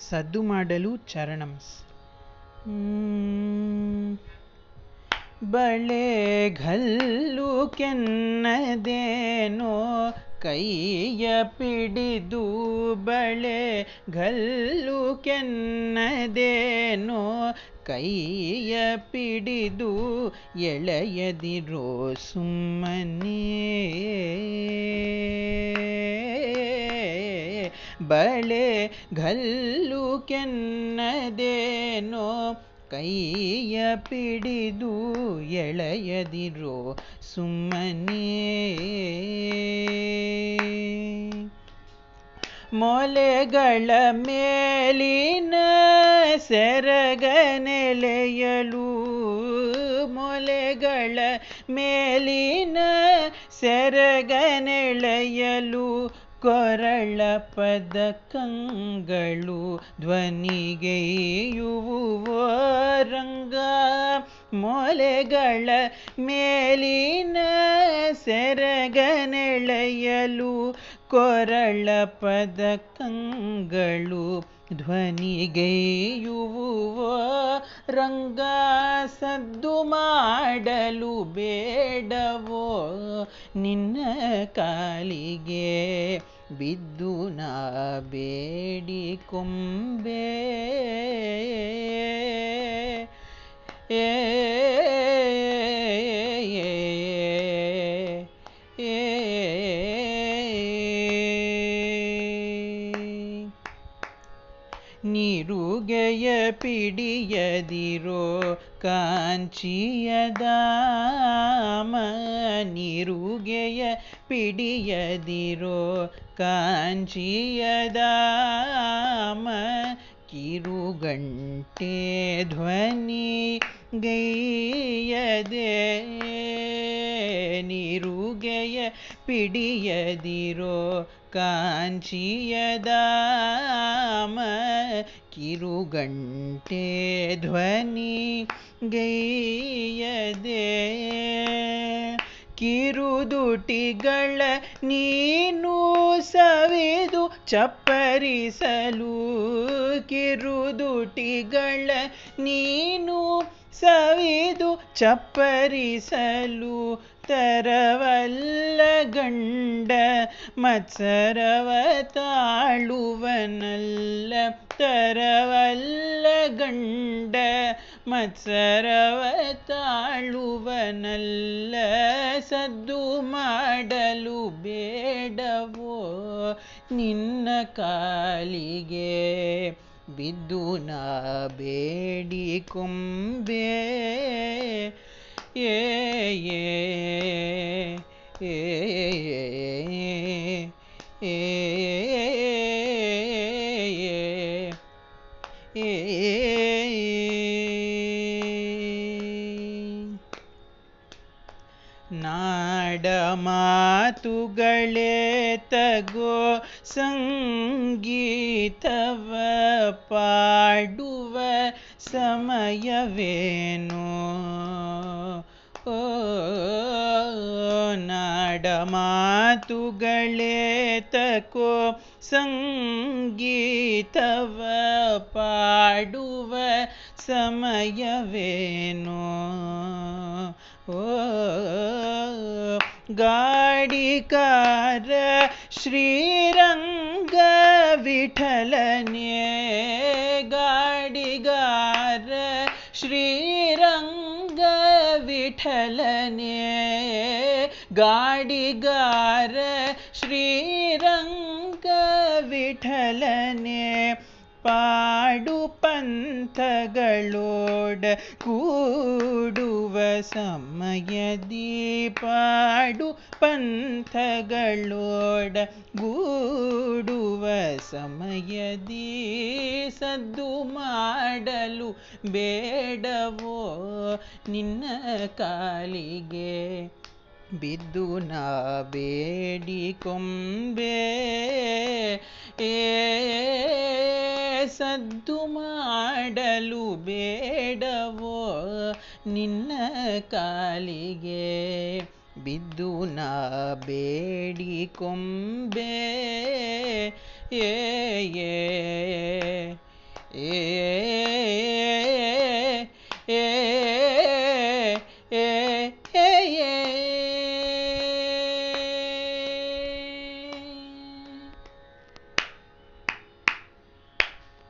ಸದ್ದು ಮಾಡಲು ಚರಣಮ್ಸ್. ಬಳೆಗಲ್ಲು ಕೆನ್ನದೇನೋ ಕೈಯ ಪಿಡಿದು, ಬಳೆಗಲ್ಲು ಕೆನ್ನದೇನೋ ಕೈಯ ಪಿಡಿದು, ಎಳೆಯದಿರೋ ಸುಮ್ಮನೆ. ಬಳೆಗಲ್ಲು ಕೆನ್ನದೇನೋ ಕೈಯ ಪಿಡಿದು, ಎಳೆಯದಿರೋ ಸುಮ್ಮನೆ. ಮೊಲೆಗಳ ಮೇಲಿನ ಸೆರಗನೆಳೆಯಲು, ಮೊಲೆಗಳ ಮೇಲಿನ ಸೆರಗನೆಳೆಯಲು, ಕೊರಳ ಪದಕಂಗಳು ಧ್ವನಿಗೈಯುವುವೋ ರಂಗ. ಮೊಲೆಗಳ ಮೇಲಿನ ಸೆರಗನೆಳೆಯಲು, ಕೊರಳ ಪದಕಂಗಳು ಧ್ವನಿಗೈಯುವುವೋ ರಂಗ. ಸದ್ದು ಮಾಡಲು ಬೇಡವೋ ನಿನ್ನ ಕಾಲಿಗೆ, ಬಿದ್ದು ನಾ ಬೇಡಿಕೊಂಬೆ. ನೀರುಗೆಯ ಪಿಡಿಯದಿರೋ ಕಾಂಚಿಯ ಧಾಮ, ನೀರುಗೆಯ ಪಿಡಿಯದಿರೋ ಕಾಂಚಿಯ ಧಾಮ. ಕಿರುಗಂಟೆ ಧ್ವನಿ ಗೈಯದೆ, ನೀರುಗೆಯ ಪಿಡಿಯದಿರೋ ಕಾಂಚಿಯ ಧಾಮ. ಕಿರುಗಂಟೆ ಧ್ವನಿ ಗೈಯದೆ, ಕಿರುದುಟಿಗಳ ನೀನು ಸವಿದು ಚಪ್ಪರಿಸಲು, ಕಿರುದುಟಿಗಳ ನೀನು ಸವಿದು ಚಪ್ಪರಿಸಲು, ತರವಲ್ಲ ಗಂಡ ಮತ್ಸರವ ತಾಳುವನಲ್ಲ. ತರವಲ್ಲ ಗಂಡ ಮತ್ಸರವ ತಾಳುವನಲ್ಲ. ಸದ್ದು ಮಾಡಲು ಬೇಡವೋ ನಿನ್ನ ಕಾಲಿಗೆ, ಬಿದ್ದು ನಾ ಬೇಡಿಕೊಂಬೆ. ಏ ಏ ಏ ಏ ಏ ನಾಡ ಮಾತುಗಳೇ ತಗೋ ಸಂಗೀತವ ಪಾಡುವ ಸಮಯವೇನೋ. ಓ ನಾಡ ಮಾತುಗಳೇ ತಗೋ ಸಂಗೀತವ ಪಾಡುವ ಸಮಯವೇನೋ. ಓ ಗಾಡಿಕಾರ ಶ್ರೀರಂಗ ವಿಠಲನೇ, ಗಾಡಿಗಾರ ಶ್ರೀರಂಗ ವಿಠಲನೇ, ಗಾಡಿಗಾರ ಶ್ರೀರಂಗ ವಿಠಲನೇ. ಪಾಡು ಪಂಥಗಳೋಡ ಕೂಡುವ ಸಮಯದಿ, ಪಾಡು ಪಂಥಗಳೋಡ ಗೂಡುವ ಸಮಯದಿ, ಸದ್ದು ಮಾಡಲು ಬೇಡವೋ ನಿನ್ನ ಕಾಲಿಗೆ, ಬಿದ್ದು ನಾ ಬೇಡಿಕೊಂಬೆ. ಸದ್ದು ಮಾಡಲು ಬೇಡವೋ ನಿನ್ನ ಕಾಲಿಗೆ, ಬಿದ್ದು ನಾ ಬೇಡಿಕೊಂಬೆ. ಏ ಏ ಏ